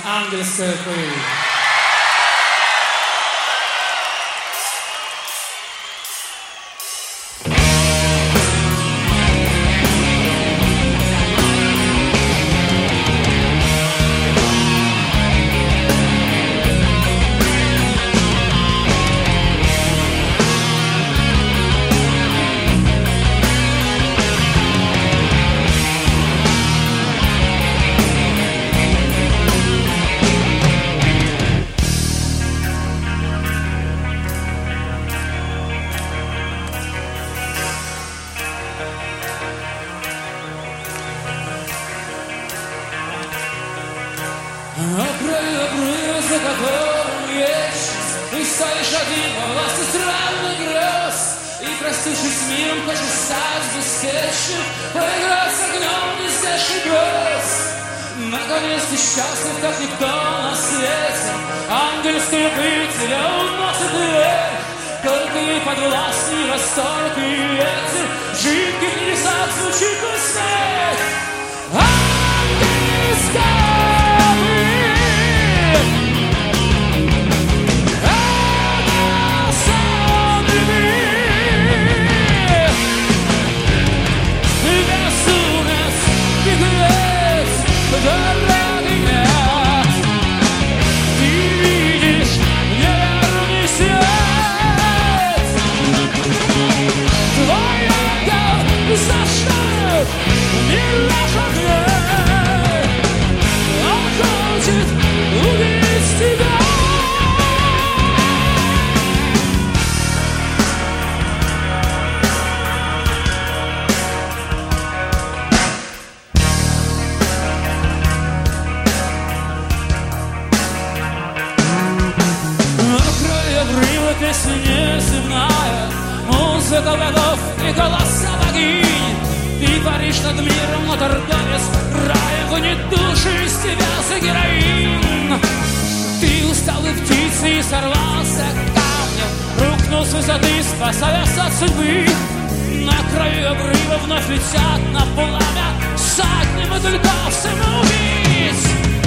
Ангельская пыль. Обрыв, за которым вечность, ты стоишь один во власти странных грез, и, простившись миром, хочешь стать беспечным, поиграть с огнем нездешних грез. Наконец ты счастлив, как никто на свете, ангельская пыль тебя уносит вверх, только ей подвластный восторг и ветер, в жидких небесах звучит твой смех. Ангельская песня неземная, музыка богов и голоса богинь. Ты паришь над миром, но торговец раем гонит души из тебя за героин. Ты усталый птицей и сорвался камнем, рухнул с высоты, спасаясь от судьбы. На краю обрыва вновь летят на пламя сотни мотыльков самоубийц.